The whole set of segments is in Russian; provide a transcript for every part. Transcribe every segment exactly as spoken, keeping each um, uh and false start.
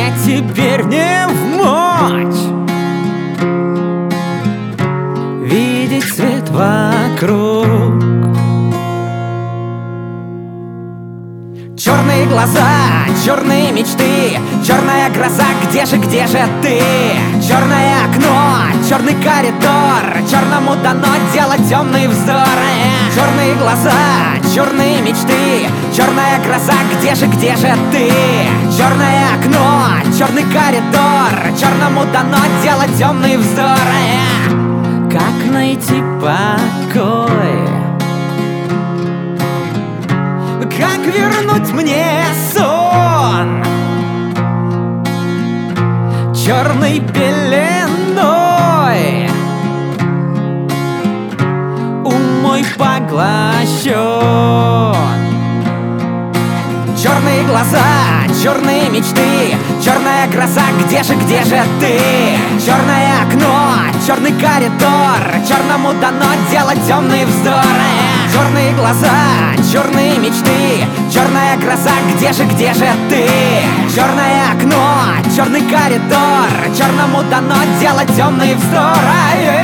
теперь не вмочь видеть свет вокруг. Черные глаза, черные мечты, черная гроза, где же, где же ты? Черное окно, черный коридор, черному дано делать темные взоры. Черные глаза, черные мечты, черная гроза, где же, где же ты? Черное окно, черный коридор, черному дано делать темные взоры. Как найти покой? Как вернуть мне сон черной пеленой? Ум мой поглощен. Черные глаза, черные мечты, черная гроза, где же, где же ты? Черное окно, черный коридор, черному дано делать темные вздоры. Черные глаза, черные мечты, черная гроза, где же, где же ты? Черное окно, черный коридор, черному дано делать темные вздоры.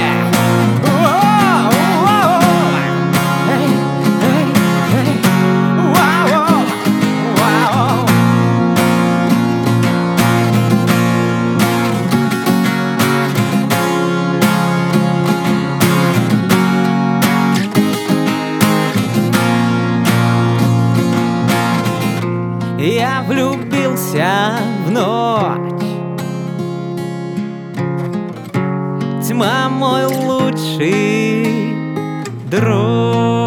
Я влюбился в ночь. Тьма мой лучший друг.